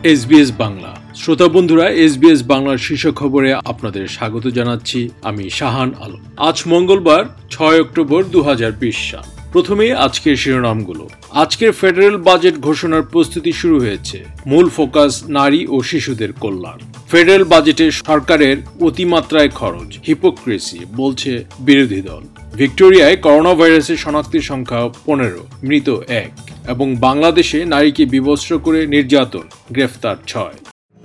SBS Bangla শ্রোতা বন্ধুরা, SBS বাংলার শীর্ষ খবরে আপনাদের স্বাগত জানাচ্ছি। আমি শাহান আলম। আজ মঙ্গলবার 6 অক্টোবর 2020 সাল। প্রথমেই আজকের শিরোনামগুলো। আজকের ফেডারেল বাজেট ঘোষণার প্রস্তুতি শুরু হয়েছে। মূল ফোকাস নারী ও শিশুদের কল্যাণ। ফেডারেল বাজেটে সরকারের অতিমাত্রায় খরচ, হিপোক্রেসি বলছে বিরোধী দল। ভিক্টোরিয়ায় করোনা ভাইরাসের শনাক্তের সংখ্যা 15, মৃত 1 এবং বাংলাদেশে নারীকে বিবস্ত্র করে নির্যাতন, গ্রেফতার 6।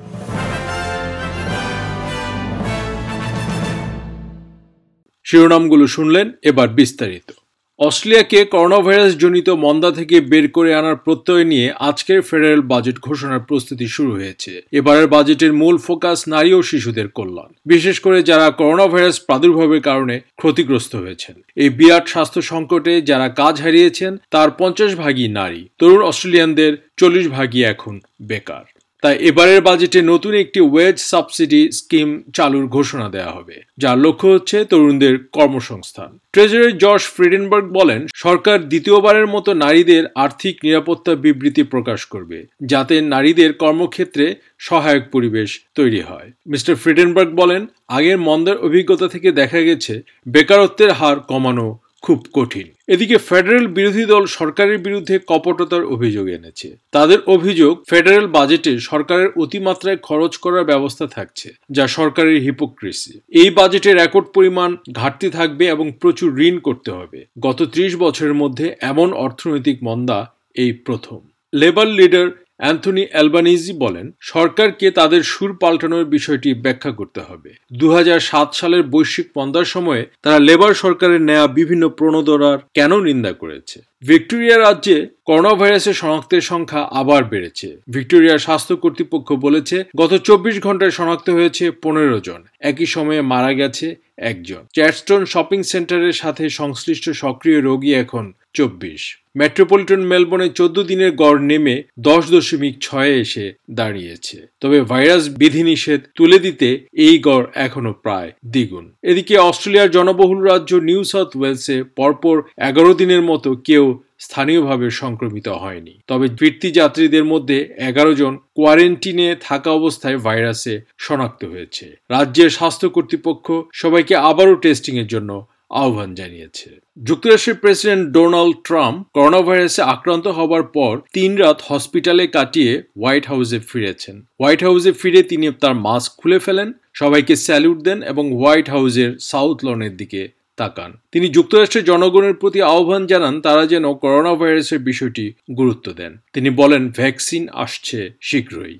শিরোনামগুলো শুনলেন, এবার বিস্তারিত। অস্ট্রেলিয়াকে করোনা ভাইরাস জনিত মন্দা থেকে বের করে আনার প্রত্যয় নিয়ে আজকের ফেডারেল বাজেট ঘোষণার প্রস্তুতি শুরু হয়েছে। এবারের বাজেটের মূল ফোকাস নারী ও শিশুদের কল্যাণ, বিশেষ করে যারা করোনা ভাইরাস প্রাদুর্ভাবের কারণে ক্ষতিগ্রস্ত হয়েছেন। এই বিরাট স্বাস্থ্য সংকটে যারা কাজ হারিয়েছেন তার 50 ভাগই নারী। তরুণ অস্ট্রেলিয়ানদের 40 ভাগই এখন বেকার। তাই এবারের বাজেটে নতুন একটি ওয়েজ সাবসিডি স্কিম চালুর ঘোষণা দেওয়া হবে, যার লক্ষ্য হচ্ছে তরুণদের কর্মসংস্থান। ট্রেজারার জশ ফ্রিডেনবার্গ বলেন, সরকার দ্বিতীয়বারের মতো নারীদের আর্থিক নিরাপত্তা বিবৃতি প্রকাশ করবে, যাতে নারীদের কর্মক্ষেত্রে সহায়ক পরিবেশ তৈরি হয়। মিস্টার ফ্রিডেনবার্গ বলেন, আগের মন্দার অভিজ্ঞতা থেকে দেখা গেছে বেকারত্বের হার কমানো খুব কঠিন। এদিকে ফেডারেল বিরোধী দল সরকারের বিরুদ্ধে কপটতার অভিযোগ এনেছে। তাদের অভিযোগ, ফেডারেল বাজেটে সরকারের অতিমাত্রায় খরচ করার ব্যবস্থা থাকছে, যা সরকারের হিপোক্রেসি। এই বাজেটে রেকর্ড পরিমাণ ঘাটতি থাকবে এবং প্রচুর ঋণ করতে হবে। গত 30 বছরের মধ্যে এমন অর্থনৈতিক মন্দা এই প্রথম। লেবার লিডার অ্যান্থনি অ্যালবানিজি বলেন, সরকারকে তাদের সুর পাল্টানোর বিষয়টি ব্যাখ্যা করতে হবে। 2007 সালের বৈশ্বিক মন্দার সময়ে তারা লেবার সরকারের নেয়া বিভিন্ন প্রণোদনার কেন নিন্দা করেছে। ভিক্টোরিয়া রাজ্যে করোনা ভাইরাসের শনাক্তের সংখ্যা আবার বেড়েছে। ভিক্টোরিয়ার স্বাস্থ্য কর্তৃপক্ষ বলেছে, গত 24 ঘন্টায় শনাক্ত হয়েছে 15 জন, একই সময়ে মারা গেছে 1 জন। চ্যাডস্টোন শপিং সেন্টারের সাথে সংশ্লিষ্ট সক্রিয় রোগী এখন 24। মেট্রোপলিটন মেলবোর্নে 14 দিনের গড় নেমে 10.6 এসে দাঁড়িয়েছে। তবে ভাইরাস বিধিনিষেধ তুলে দিতে এই গড় এখনো প্রায় দ্বিগুণ। এদিকে অস্ট্রেলিয়ার জনবহুল রাজ্য নিউ সাউথ ওয়েলসে পরপর 11 দিনের মতো কেউ স্থানীয়ভাবে সংক্রমিত হয়নি। তবে ফিরতি যাত্রীদের মধ্যে 11 জন কোয়ারেন্টিনে থাকা অবস্থায় ভাইরাসে শনাক্ত হয়েছে। রাজ্যের স্বাস্থ্য কর্তৃপক্ষ সবাইকে আবারও টেস্টিং এর জন্য আহ্বান জানিয়েছে। যুক্তরাষ্ট্রের প্রেসিডেন্ট ডোনাল্ড ট্রাম্প করোনা ভাইরাসে আক্রান্ত হবার পর 3 রাত হসপিটালে কাটিয়ে হোয়াইট হাউসে ফিরেছেন। হোয়াইট হাউসে ফিরে তিনি তার মাস্ক খুলে ফেলেন, সবাইকে স্যালুট দেন এবং হোয়াইট হাউসের সাউথ লনের দিকে তাকান। তিনি যুক্তরাষ্ট্রের জনগণের প্রতি আহ্বান জানান তারা যেন করোনা ভাইরাসের বিষয়টি গুরুত্ব দেন। তিনি বলেন, ভ্যাকসিন আসছে শীঘ্রই।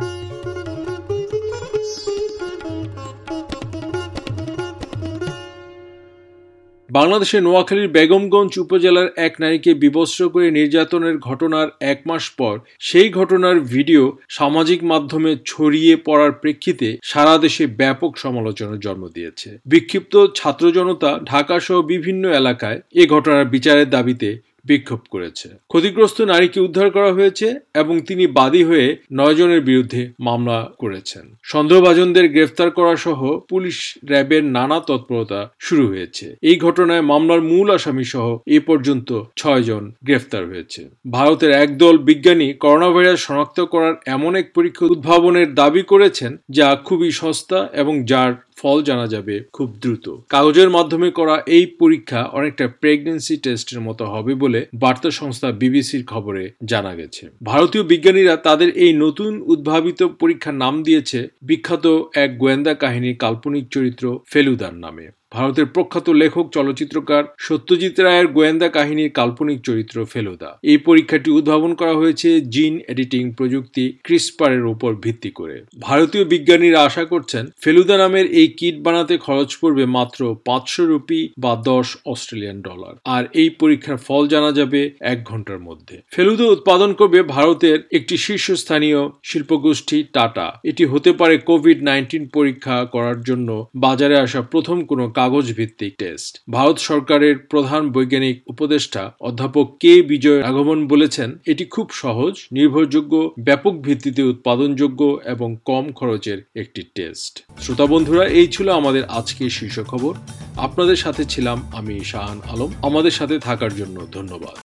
বাংলাদেশের নোয়াখালীর বেগমগঞ্জ উপজেলার এক নারীকে বিবস্ত্র করে নির্যাতনের ঘটনার 1 মাস পর সেই ঘটনার ভিডিও সামাজিক মাধ্যমে ছড়িয়ে পড়ার প্রেক্ষিতে সারা দেশে ব্যাপক সমালোচনার জন্ম দিয়েছে। বিক্ষিপ্ত ছাত্র জনতা ঢাকা সহ বিভিন্ন এলাকায় এ ঘটনার বিচারের দাবিতে বিক্ষোভ করেছে। ক্ষতিগ্রস্ত নারীকে উদ্ধার করা হয়েছে এবং তিনি বাদী হয়ে 9 জনের বিরুদ্ধে মামলা করেছেন। সন্দেহভাজনদের গ্রেফতার করা সহ পুলিশ র্যাবের নানা তৎপরতা শুরু হয়েছে। এই ঘটনায় মামলার মূল আসামি সহ এ পর্যন্ত 6 জন গ্রেফতার হয়েছে। ভারতের একদল বিজ্ঞানী করোনা ভাইরাস শনাক্ত করার এমন এক পরীক্ষা উদ্ভাবনের দাবি করেছেন যা খুবই সস্তা এবং যার ফল জানা যাবে খুব দ্রুত। কাগজের মাধ্যমে করা এই পরীক্ষা অনেকটা প্রেগন্যান্সি টেস্টের মতো হবে বলে বার্তা সংস্থা বিবিসির খবরে জানা গেছে। ভারতীয় বিজ্ঞানীরা তাদের এই নতুন উদ্ভাবিত পরীক্ষার নাম দিয়েছে বিখ্যাত এক গোয়েন্দা কাহিনীর কাল্পনিক চরিত্র ফেলুদার নামে। ভারতের প্রখ্যাত লেখক চলচ্চিত্রকার সত্যজিৎ রায়ের গোয়েন্দা কাহিনীর কাল্পনিক চরিত্র ফেলুদা। এই পরীক্ষাটি উদ্ভাবন করা হয়েছে জিন এডিটিং প্রযুক্তি ক্রিসপারের উপর ভিত্তি করে। ভারতীয় বিজ্ঞানীরা আশা করছেন ফেলুদা নামের এই কিট বানাতে খরচ পড়বে মাত্র 500 রুপি বা $10 আর এই পরীক্ষার ফল জানা যাবে 1 ঘন্টার মধ্যে। ফেলুদা উৎপাদন করবে ভারতের একটি শীর্ষস্থানীয় শিল্পগোষ্ঠী টাটা। এটি হতে পারে কোভিড-19 পরীক্ষা করার জন্য বাজারে আসা প্রথম কোনো কাগজ ভিত্তিক টেস্ট। ভারত সরকারের প্রধান বৈজ্ঞানিক উপদেষ্টা অধ্যাপক কে বিজয় রাঘবন বলেছেন, এটি খুব সহজ, নির্ভরযোগ্য, ব্যাপক ভিত্তিতে উৎপাদনযোগ্য এবং কম খরচের একটি টেস্ট। শ্রোতা বন্ধুরা, এই ছিল আমাদের আজকের শীর্ষ খবর। আপনাদের সাথে ছিলাম আমি শাহান আলম। আমাদের সাথে থাকার জন্য ধন্যবাদ।